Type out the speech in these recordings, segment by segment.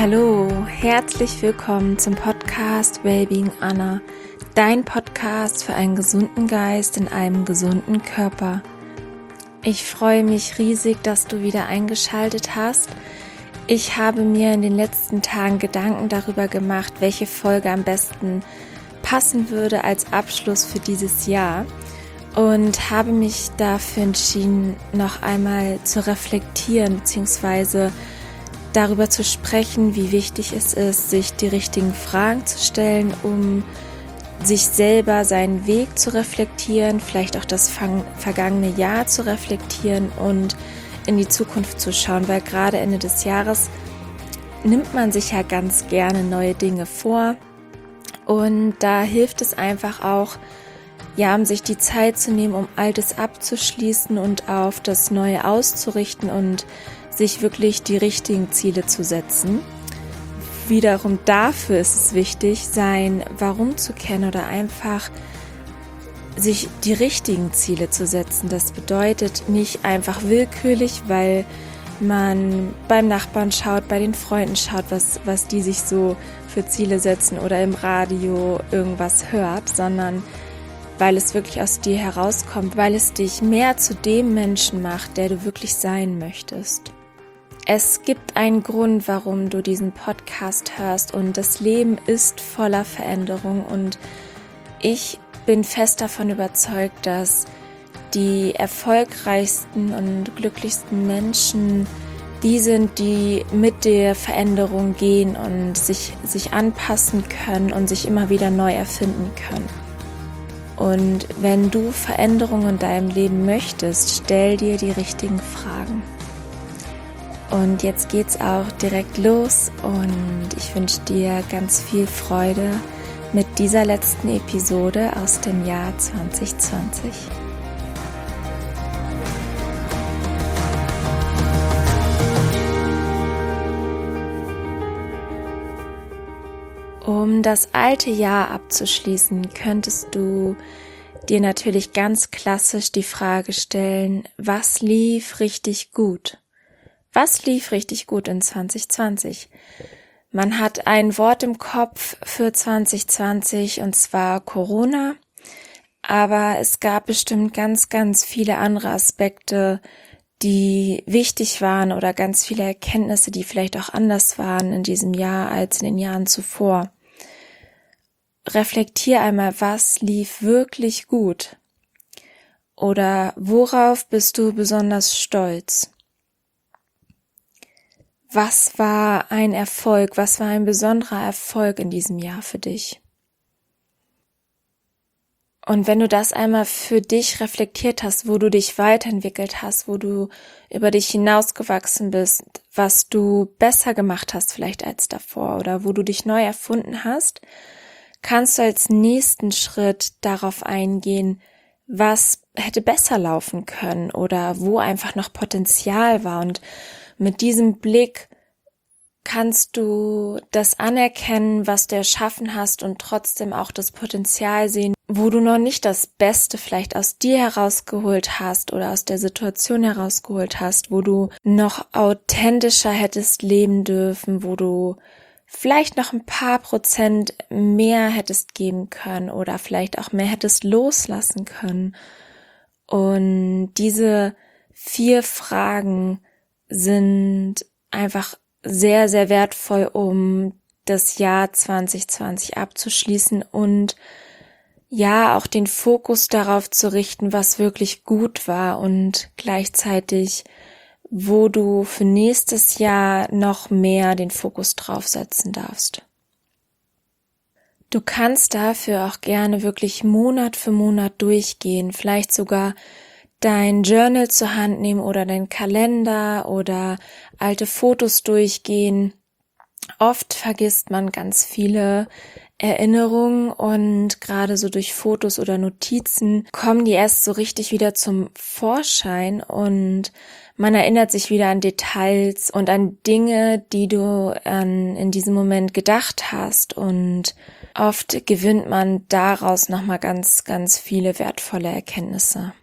Hallo, herzlich willkommen zum Podcast Wellbeing Anna, dein Podcast für einen gesunden Geist in einem gesunden Körper. Ich freue mich riesig, dass du wieder eingeschaltet hast. Ich habe mir in den letzten Tagen Gedanken darüber gemacht, welche Folge am besten passen würde als Abschluss für dieses Jahr und habe mich dafür entschieden, noch einmal zu reflektieren bzw. darüber zu sprechen, wie wichtig es ist, sich die richtigen Fragen zu stellen, um sich selber seinen Weg zu reflektieren, vielleicht auch das vergangene Jahr zu reflektieren und in die Zukunft zu schauen, weil gerade Ende des Jahres nimmt man sich ja ganz gerne neue Dinge vor und da hilft es einfach auch, ja, um sich die Zeit zu nehmen, um Altes abzuschließen und auf das Neue auszurichten und sich wirklich die richtigen Ziele zu setzen. Wiederum dafür ist es wichtig, sein Warum zu kennen oder einfach sich die richtigen Ziele zu setzen. Das bedeutet nicht einfach willkürlich, weil man beim Nachbarn schaut, bei den Freunden schaut, was die sich so für Ziele setzen oder im Radio irgendwas hört, sondern weil es wirklich aus dir herauskommt, weil es dich mehr zu dem Menschen macht, der du wirklich sein möchtest. Es gibt einen Grund, warum du diesen Podcast hörst und das Leben ist voller Veränderung und ich bin fest davon überzeugt, dass die erfolgreichsten und glücklichsten Menschen die sind, die mit der Veränderung gehen und sich anpassen können und sich immer wieder neu erfinden können. Und wenn du Veränderungen in deinem Leben möchtest, stell dir die richtigen Fragen. Und jetzt geht's auch direkt los und ich wünsche dir ganz viel Freude mit dieser letzten Episode aus dem Jahr 2020. Um das alte Jahr abzuschließen, könntest du dir natürlich ganz klassisch die Frage stellen, was lief richtig gut? Was lief richtig gut in 2020? Man hat ein Wort im Kopf für 2020 und zwar Corona, aber es gab bestimmt ganz, ganz viele andere Aspekte, die wichtig waren oder ganz viele Erkenntnisse, die vielleicht auch anders waren in diesem Jahr als in den Jahren zuvor. Reflektier einmal, was lief wirklich gut? Oder worauf bist du besonders stolz? Was war ein Erfolg? Was war ein besonderer Erfolg in diesem Jahr für dich? Und wenn du das einmal für dich reflektiert hast, wo du dich weiterentwickelt hast, wo du über dich hinausgewachsen bist, was du besser gemacht hast vielleicht als davor oder wo du dich neu erfunden hast, kannst du als nächsten Schritt darauf eingehen, was hätte besser laufen können oder wo einfach noch Potenzial war. Und mit diesem Blick kannst du das anerkennen, was du erschaffen hast und trotzdem auch das Potenzial sehen, wo du noch nicht das Beste vielleicht aus dir herausgeholt hast oder aus der Situation herausgeholt hast, wo du noch authentischer hättest leben dürfen, wo du vielleicht noch ein paar Prozent mehr hättest geben können oder vielleicht auch mehr hättest loslassen können. Und diese 4 Fragen sind einfach sehr, sehr wertvoll, um das Jahr 2020 abzuschließen und ja, auch den Fokus darauf zu richten, was wirklich gut war und gleichzeitig, wo du für nächstes Jahr noch mehr den Fokus drauf setzen darfst. Du kannst dafür auch gerne wirklich Monat für Monat durchgehen, vielleicht sogar dein Journal zur Hand nehmen oder dein Kalender oder alte Fotos durchgehen. Oft vergisst man ganz viele Erinnerungen und gerade so durch Fotos oder Notizen kommen die erst so richtig wieder zum Vorschein und man erinnert sich wieder an Details und an Dinge, die du in diesem Moment gedacht hast und oft gewinnt man daraus nochmal ganz, ganz viele wertvolle Erkenntnisse.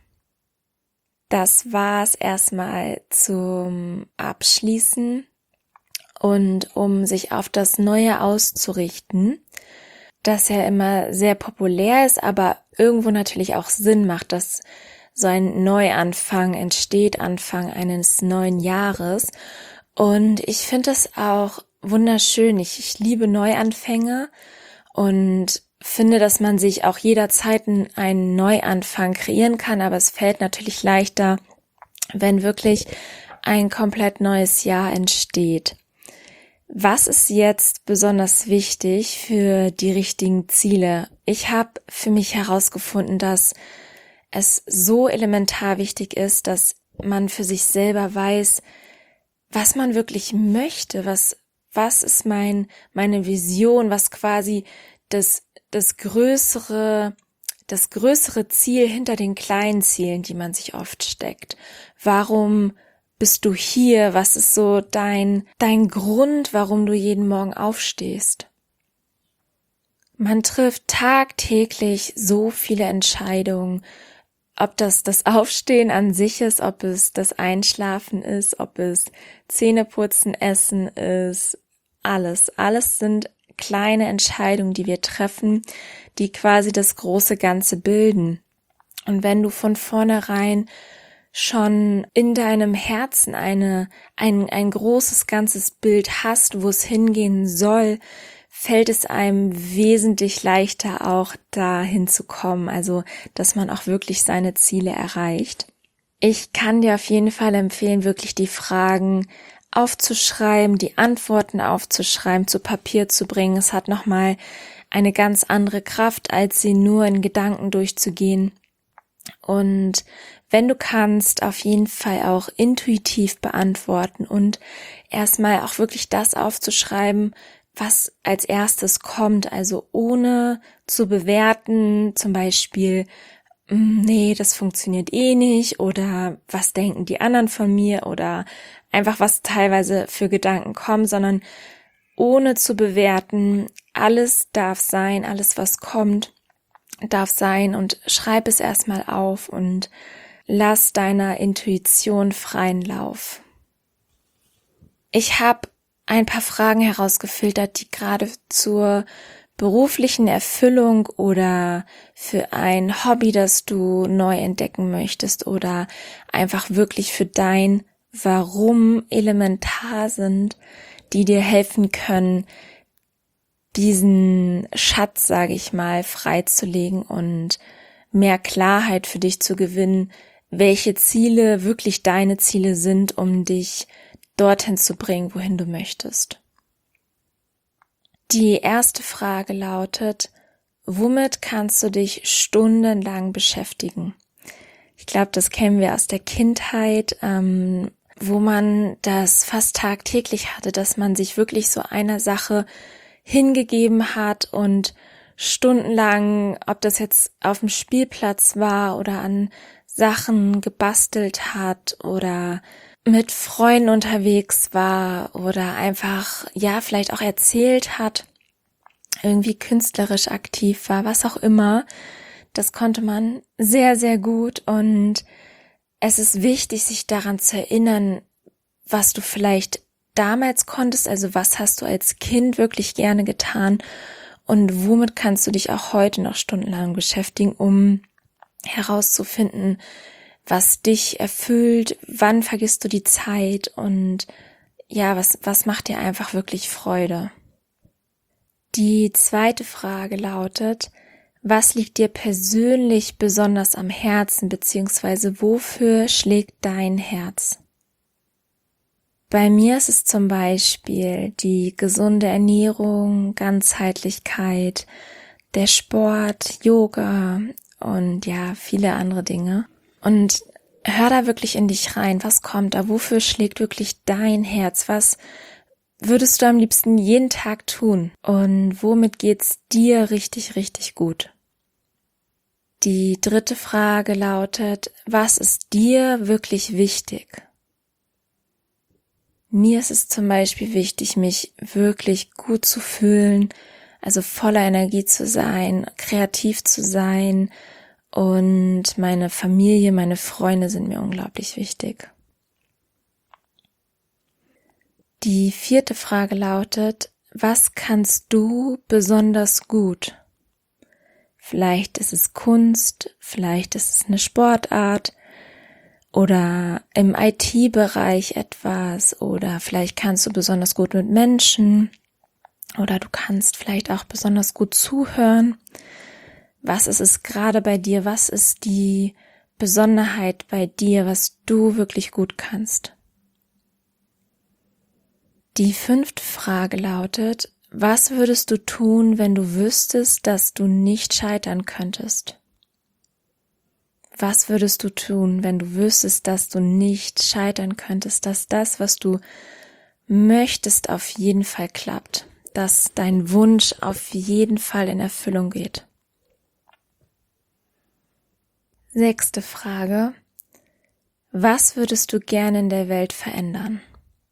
Das war's erstmal zum Abschließen und um sich auf das Neue auszurichten, das ja immer sehr populär ist, aber irgendwo natürlich auch Sinn macht, dass so ein Neuanfang entsteht, Anfang eines neuen Jahres. Und ich finde es auch wunderschön. Ich liebe Neuanfänge und finde, dass man sich auch jederzeit einen Neuanfang kreieren kann, aber es fällt natürlich leichter, wenn wirklich ein komplett neues Jahr entsteht. Was ist jetzt besonders wichtig für die richtigen Ziele? Ich habe für mich herausgefunden, dass es so elementar wichtig ist, dass man für sich selber weiß, was man wirklich möchte, was ist meine Vision, was quasi das größere Ziel hinter den kleinen Zielen, die man sich oft steckt. Warum bist du hier? Was ist so dein Grund, warum du jeden Morgen aufstehst? Man trifft tagtäglich so viele Entscheidungen, ob das Aufstehen an sich ist, ob es das Einschlafen ist, ob es Zähneputzen, Essen ist, alles. Alles sind kleine Entscheidungen, die wir treffen, die quasi das große Ganze bilden. Und wenn du von vornherein schon in deinem Herzen ein großes ganzes Bild hast, wo es hingehen soll, fällt es einem wesentlich leichter auch dahin zu kommen, also dass man auch wirklich seine Ziele erreicht. Ich kann dir auf jeden Fall empfehlen, wirklich die Fragen aufzuschreiben, die Antworten aufzuschreiben, zu Papier zu bringen. Es hat nochmal eine ganz andere Kraft, als sie nur in Gedanken durchzugehen. Und wenn du kannst, auf jeden Fall auch intuitiv beantworten und erstmal auch wirklich das aufzuschreiben, was als erstes kommt, also ohne zu bewerten, zum Beispiel, nee, das funktioniert eh nicht oder was denken die anderen von mir oder einfach was teilweise für Gedanken kommen, sondern ohne zu bewerten, alles darf sein, alles was kommt, darf sein und schreib es erstmal auf und lass deiner Intuition freien Lauf. Ich habe ein paar Fragen herausgefiltert, die gerade zur beruflichen Erfüllung oder für ein Hobby, das du neu entdecken möchtest oder einfach wirklich für dein Warum elementar sind, die dir helfen können, diesen Schatz, sage ich mal, freizulegen und mehr Klarheit für dich zu gewinnen, welche Ziele wirklich deine Ziele sind, um dich dorthin zu bringen, wohin du möchtest. Die erste Frage lautet, womit kannst du dich stundenlang beschäftigen? Ich glaube, das kennen wir aus der Kindheit, wo man das fast tagtäglich hatte, dass man sich wirklich so einer Sache hingegeben hat und stundenlang, ob das jetzt auf dem Spielplatz war oder an Sachen gebastelt hat oder mit Freunden unterwegs war oder einfach, ja, vielleicht auch erzählt hat, irgendwie künstlerisch aktiv war, was auch immer. Das konnte man sehr, sehr gut und es ist wichtig, sich daran zu erinnern, was du vielleicht damals konntest, also was hast du als Kind wirklich gerne getan und womit kannst du dich auch heute noch stundenlang beschäftigen, um herauszufinden, was dich erfüllt, wann vergisst du die Zeit und ja, was macht dir einfach wirklich Freude? Die zweite Frage lautet, was liegt dir persönlich besonders am Herzen, beziehungsweise wofür schlägt dein Herz? Bei mir ist es zum Beispiel die gesunde Ernährung, Ganzheitlichkeit, der Sport, Yoga und ja, viele andere Dinge. Und hör da wirklich in dich rein, was kommt da, wofür schlägt wirklich dein Herz, was würdest du am liebsten jeden Tag tun und womit geht's dir richtig, richtig gut? Die dritte Frage lautet, was ist dir wirklich wichtig? Mir ist es zum Beispiel wichtig, mich wirklich gut zu fühlen, also voller Energie zu sein, kreativ zu sein und meine Familie, meine Freunde sind mir unglaublich wichtig. Die 4. Frage lautet: Was kannst du besonders gut? Vielleicht ist es Kunst, vielleicht ist es eine Sportart oder im IT-Bereich etwas, oder vielleicht kannst du besonders gut mit Menschen oder du kannst vielleicht auch besonders gut zuhören. Was ist es gerade bei dir? Was ist die Besonderheit bei dir, was du wirklich gut kannst? Die 5. Frage lautet: Was würdest du tun, wenn du wüsstest, dass du nicht scheitern könntest? Was würdest du tun, wenn du wüsstest, dass du nicht scheitern könntest, dass das, was du möchtest, auf jeden Fall klappt, dass dein Wunsch auf jeden Fall in Erfüllung geht? 6. Frage: Was würdest du gerne in der Welt verändern?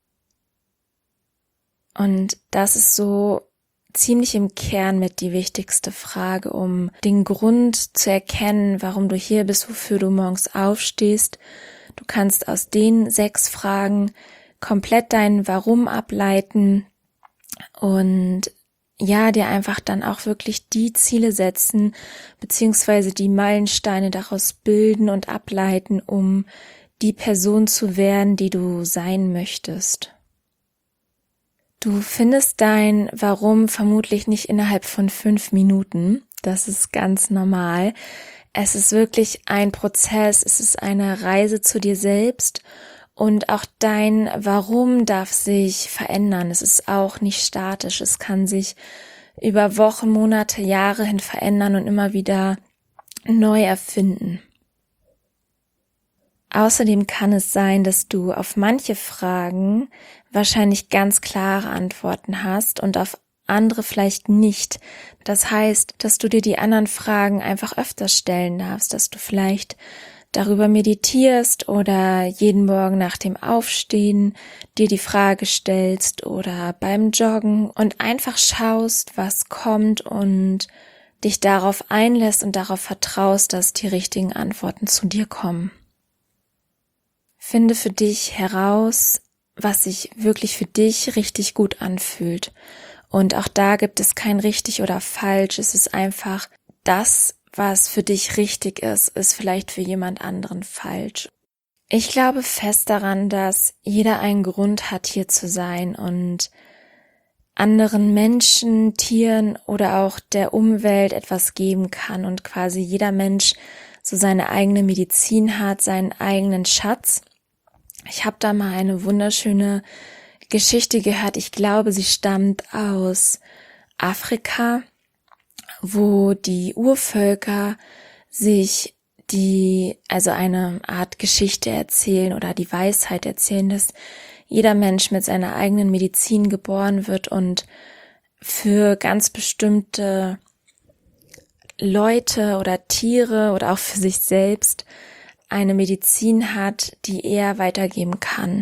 Und das ist so ziemlich im Kern mit die wichtigste Frage, um den Grund zu erkennen, warum du hier bist, wofür du morgens aufstehst. Du kannst aus den 6 Fragen komplett dein Warum ableiten und ja, dir einfach dann auch wirklich die Ziele setzen, beziehungsweise die Meilensteine daraus bilden und ableiten, um die Person zu werden, die du sein möchtest. Du findest dein Warum vermutlich nicht innerhalb von 5 Minuten. Das ist ganz normal. Es ist wirklich ein Prozess, es ist eine Reise zu dir selbst und auch dein Warum darf sich verändern. Es ist auch nicht statisch. Es kann sich über Wochen, Monate, Jahre hin verändern und immer wieder neu erfinden. Außerdem kann es sein, dass du auf manche Fragen wahrscheinlich ganz klare Antworten hast und auf andere vielleicht nicht. Das heißt, dass du dir die anderen Fragen einfach öfter stellen darfst, dass du vielleicht darüber meditierst oder jeden Morgen nach dem Aufstehen dir die Frage stellst oder beim Joggen und einfach schaust, was kommt und dich darauf einlässt und darauf vertraust, dass die richtigen Antworten zu dir kommen. Finde für dich heraus, was sich wirklich für dich richtig gut anfühlt. Und auch da gibt es kein richtig oder falsch. Es ist einfach das, was für dich richtig ist vielleicht für jemand anderen falsch. Ich glaube fest daran, dass jeder einen Grund hat, hier zu sein und anderen Menschen, Tieren oder auch der Umwelt etwas geben kann und quasi jeder Mensch so seine eigene Medizin hat, seinen eigenen Schatz. Ich habe da mal eine wunderschöne Geschichte gehört. Ich glaube, sie stammt aus Afrika, wo die Urvölker sich also eine Art Geschichte erzählen oder die Weisheit erzählen, dass jeder Mensch mit seiner eigenen Medizin geboren wird und für ganz bestimmte Leute oder Tiere oder auch für sich selbst eine Medizin hat, die er weitergeben kann.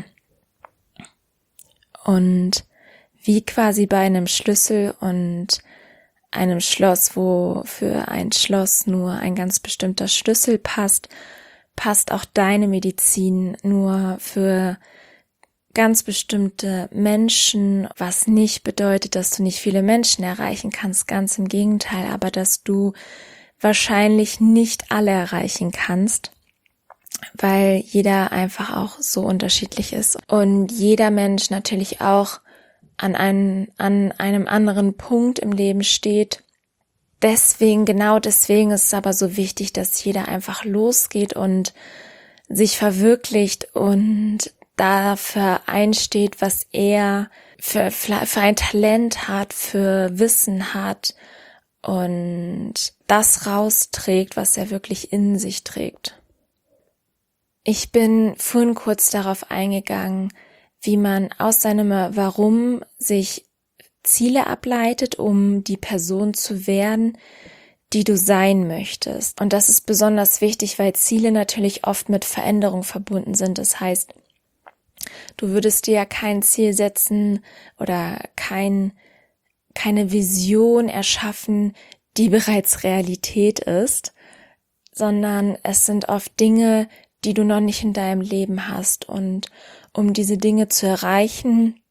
Und wie quasi bei einem Schlüssel und einem Schloss, wo für ein Schloss nur ein ganz bestimmter Schlüssel passt, passt auch deine Medizin nur für ganz bestimmte Menschen, was nicht bedeutet, dass du nicht viele Menschen erreichen kannst, ganz im Gegenteil, aber dass du wahrscheinlich nicht alle erreichen kannst, weil jeder einfach auch so unterschiedlich ist und jeder Mensch natürlich auch an einem anderen Punkt im Leben steht. Genau deswegen ist es aber so wichtig, dass jeder einfach losgeht und sich verwirklicht und dafür einsteht, was er für ein Talent hat, für Wissen hat und das rausträgt, was er wirklich in sich trägt. Ich bin vorhin kurz darauf eingegangen, wie man aus seinem Warum sich Ziele ableitet, um die Person zu werden, die du sein möchtest. Und das ist besonders wichtig, weil Ziele natürlich oft mit Veränderung verbunden sind. Das heißt, du würdest dir ja kein Ziel setzen oder keine Vision erschaffen, die bereits Realität ist, sondern es sind oft Dinge, die du noch nicht in deinem Leben hast. Und um diese Dinge zu erreichen,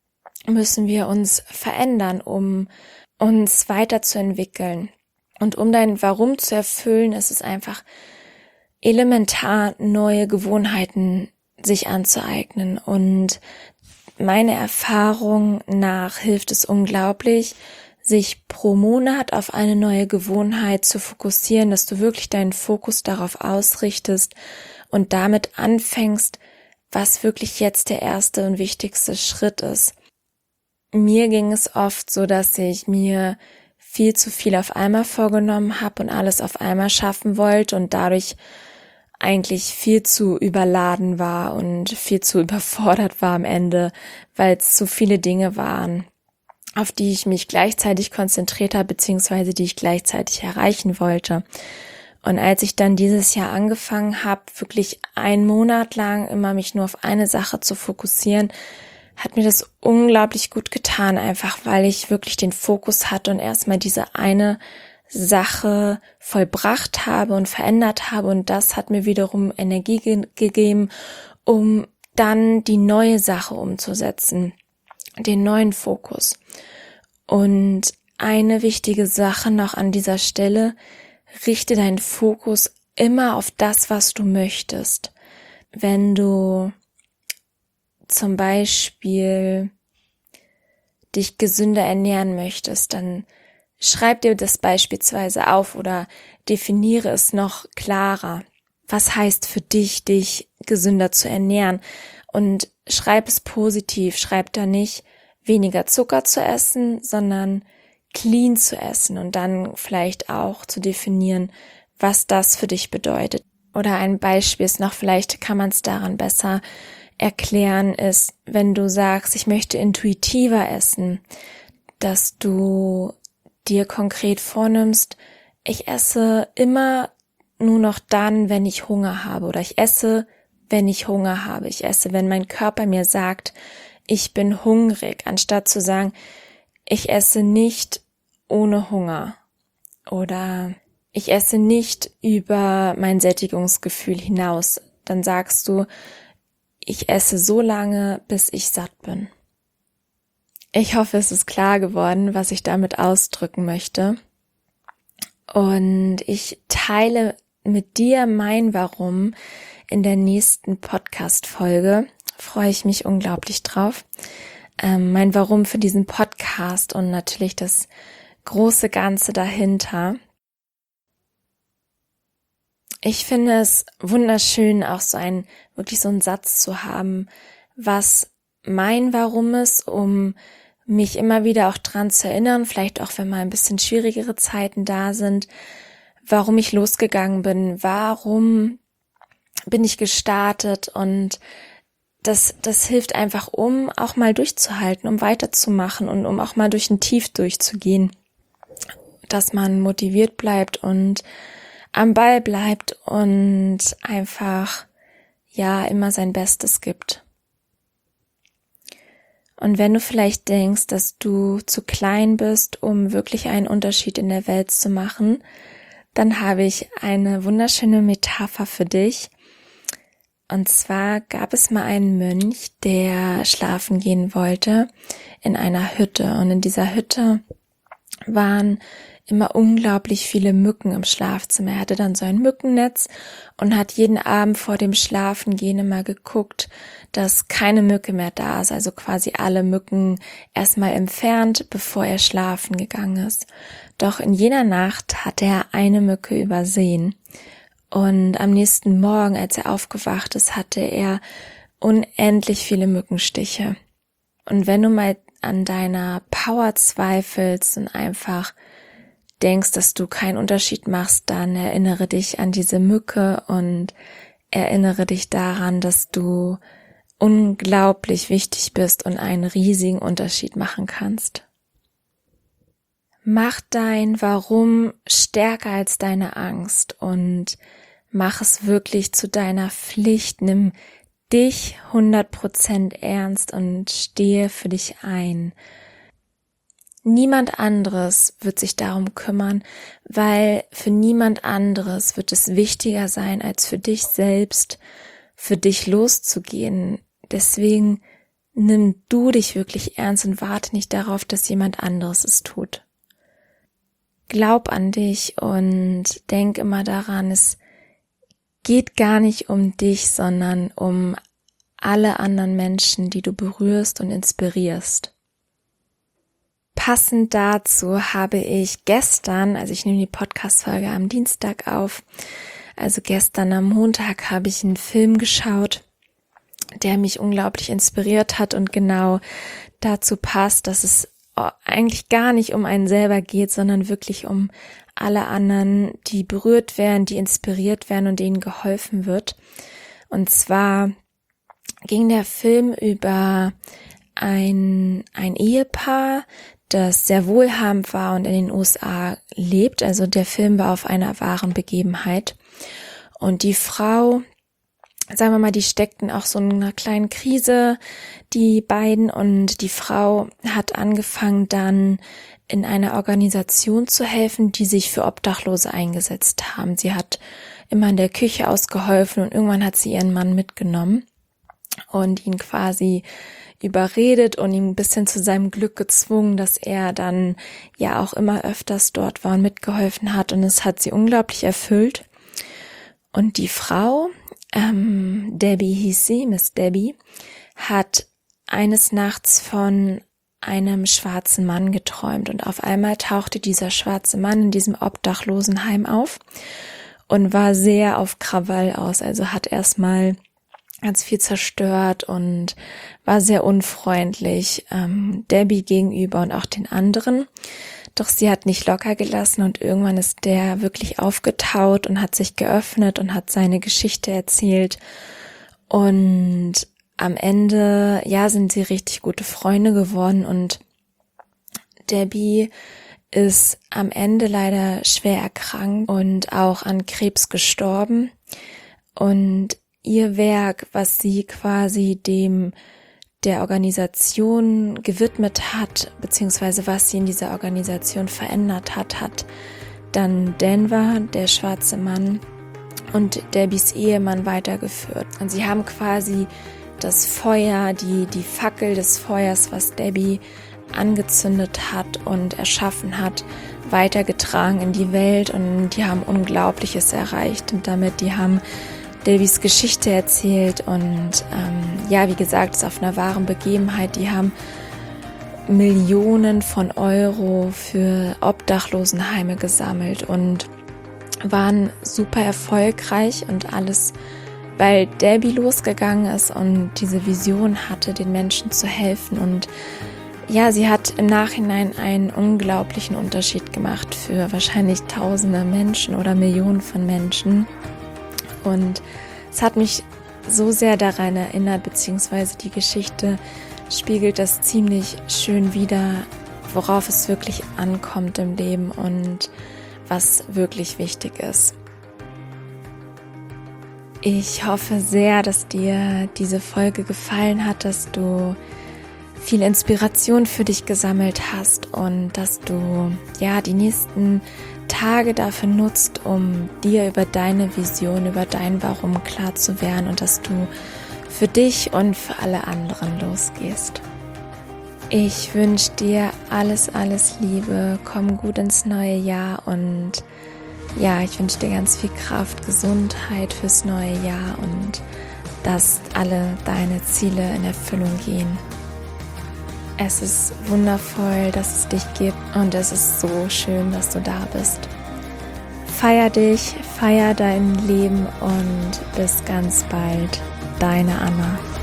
müssen wir uns verändern, um uns weiterzuentwickeln. Und um dein Warum zu erfüllen, ist es einfach elementar, neue Gewohnheiten sich anzueignen. Und meiner Erfahrung nach hilft es unglaublich, sich pro Monat auf eine neue Gewohnheit zu fokussieren, dass du wirklich deinen Fokus darauf ausrichtest und damit anfängst, was wirklich jetzt der erste und wichtigste Schritt ist. Mir ging es oft so, dass ich mir viel zu viel auf einmal vorgenommen habe und alles auf einmal schaffen wollte und dadurch eigentlich viel zu überladen war und viel zu überfordert war am Ende, weil es so viele Dinge waren, auf die ich mich gleichzeitig konzentriert habe, beziehungsweise die ich gleichzeitig erreichen wollte. Und als ich dann dieses Jahr angefangen habe, wirklich einen Monat lang immer mich nur auf eine Sache zu fokussieren, hat mir das unglaublich gut getan, einfach weil ich wirklich den Fokus hatte und erstmal diese eine Sache vollbracht habe und verändert habe, und das hat mir wiederum Energie gegeben, um dann die neue Sache umzusetzen, den neuen Fokus. Und eine wichtige Sache noch an dieser Stelle: richte deinen Fokus immer auf das, was du möchtest. Wenn du zum Beispiel dich gesünder ernähren möchtest, dann schreib dir das beispielsweise auf oder definiere es noch klarer. Was heißt für dich, dich gesünder zu ernähren? Und schreib es positiv. Schreib da nicht weniger Zucker zu essen, sondern clean zu essen und dann vielleicht auch zu definieren, was das für dich bedeutet. Oder ein Beispiel ist noch, vielleicht kann man es daran besser erklären, ist, wenn du sagst, ich möchte intuitiver essen, dass du dir konkret vornimmst, ich esse immer nur noch dann, wenn ich Hunger habe, oder ich esse, wenn ich Hunger habe. Ich esse, wenn mein Körper mir sagt, ich bin hungrig, anstatt zu sagen, ich esse nicht ohne Hunger oder ich esse nicht über mein Sättigungsgefühl hinaus. Dann sagst du, ich esse so lange, bis ich satt bin. Ich hoffe, es ist klar geworden, was ich damit ausdrücken möchte. Und ich teile mit dir mein Warum in der nächsten Podcast-Folge. Freue ich mich unglaublich drauf. Mein Warum für diesen Podcast und natürlich das große Ganze dahinter. Ich finde es wunderschön, auch wirklich so einen Satz zu haben, was mein Warum ist, um mich immer wieder auch dran zu erinnern, vielleicht auch, wenn mal ein bisschen schwierigere Zeiten da sind, warum ich losgegangen bin, warum bin ich gestartet, und das hilft einfach, um auch mal durchzuhalten, um weiterzumachen und um auch mal durch ein Tief durchzugehen, dass man motiviert bleibt und am Ball bleibt und einfach, ja, immer sein Bestes gibt. Und wenn du vielleicht denkst, dass du zu klein bist, um wirklich einen Unterschied in der Welt zu machen, dann habe ich eine wunderschöne Metapher für dich. Und zwar gab es mal einen Mönch, der schlafen gehen wollte in einer Hütte. Und in dieser Hütte waren immer unglaublich viele Mücken im Schlafzimmer. Er hatte dann so ein Mückennetz und hat jeden Abend vor dem Schlafengehen immer geguckt, dass keine Mücke mehr da ist, also quasi alle Mücken erstmal entfernt, bevor er schlafen gegangen ist. Doch in jener Nacht hat er eine Mücke übersehen. Und am nächsten Morgen, als er aufgewacht ist, hatte er unendlich viele Mückenstiche. Und wenn du mal an deiner Power zweifelst und einfach denkst, dass du keinen Unterschied machst, dann erinnere dich an diese Mücke und erinnere dich daran, dass du unglaublich wichtig bist und einen riesigen Unterschied machen kannst. Mach dein Warum stärker als deine Angst und mach es wirklich zu deiner Pflicht. Nimm dich 100% ernst und stehe für dich ein. Niemand anderes wird sich darum kümmern, weil für niemand anderes wird es wichtiger sein, als für dich selbst, für dich loszugehen. Deswegen nimm du dich wirklich ernst und warte nicht darauf, dass jemand anderes es tut. Glaub an dich und denk immer daran, es geht gar nicht um dich, sondern um alle anderen Menschen, die du berührst und inspirierst. Passend dazu habe ich gestern, also ich nehme die Podcast-Folge am Dienstag auf, also gestern am Montag habe ich einen Film geschaut, der mich unglaublich inspiriert hat und genau dazu passt, dass es eigentlich gar nicht um einen selber geht, sondern wirklich um alle anderen, die berührt werden, die inspiriert werden und denen geholfen wird. Und zwar ging der Film über ein Ehepaar, das sehr wohlhabend war und in den USA lebt. Also der Film war auf einer wahren Begebenheit. Und die Frau, sagen wir mal, die steckten auch so in einer kleinen Krise, die beiden. Und die Frau hat angefangen dann in einer Organisation zu helfen, die sich für Obdachlose eingesetzt haben. Sie hat immer in der Küche ausgeholfen und irgendwann hat sie ihren Mann mitgenommen und ihn quasi überredet und ihn ein bisschen zu seinem Glück gezwungen, dass er dann ja auch immer öfters dort war und mitgeholfen hat, und es hat sie unglaublich erfüllt. Und die Frau, Debbie hieß sie, Miss Debbie, hat eines Nachts von einem schwarzen Mann geträumt und auf einmal tauchte dieser schwarze Mann in diesem Obdachlosenheim auf und war sehr auf Krawall aus, also hat erstmal ganz viel zerstört und war sehr unfreundlich Debbie gegenüber und auch den anderen. Doch sie hat nicht locker gelassen und irgendwann ist der wirklich aufgetaut und hat sich geöffnet und hat seine Geschichte erzählt. Und am Ende, ja, sind sie richtig gute Freunde geworden und Debbie ist am Ende leider schwer erkrankt und auch an Krebs gestorben. Und ihr Werk, was sie quasi der Organisation gewidmet hat, beziehungsweise was sie in dieser Organisation verändert hat, hat dann Denver, der schwarze Mann, und Debbies Ehemann weitergeführt. Und sie haben quasi das Feuer, die Fackel des Feuers, was Debbie angezündet hat und erschaffen hat, weitergetragen in die Welt, und die haben Unglaubliches erreicht und damit, die haben Debbies Geschichte erzählt und ja, wie gesagt, ist auf einer wahren Begebenheit. Die haben Millionen von Euro für Obdachlosenheime gesammelt und waren super erfolgreich und alles, weil Debbie losgegangen ist und diese Vision hatte, den Menschen zu helfen. Und ja, sie hat im Nachhinein einen unglaublichen Unterschied gemacht für wahrscheinlich tausende Menschen oder Millionen von Menschen. Und es hat mich so sehr daran erinnert, beziehungsweise die Geschichte spiegelt das ziemlich schön wider, worauf es wirklich ankommt im Leben und was wirklich wichtig ist. Ich hoffe sehr, dass dir diese Folge gefallen hat, dass du viel Inspiration für dich gesammelt hast und dass du ja die nächsten Tage dafür nutzt, um dir über deine Vision, über dein Warum klar zu werden und dass du für dich und für alle anderen losgehst. Ich wünsche dir alles Liebe, komm gut ins neue Jahr und ja, ich wünsche dir ganz viel Kraft, Gesundheit fürs neue Jahr und dass alle deine Ziele in Erfüllung gehen. Es ist wundervoll, dass es dich gibt und es ist so schön, dass du da bist. Feier dich, feier dein Leben und bis ganz bald. Deine Anna.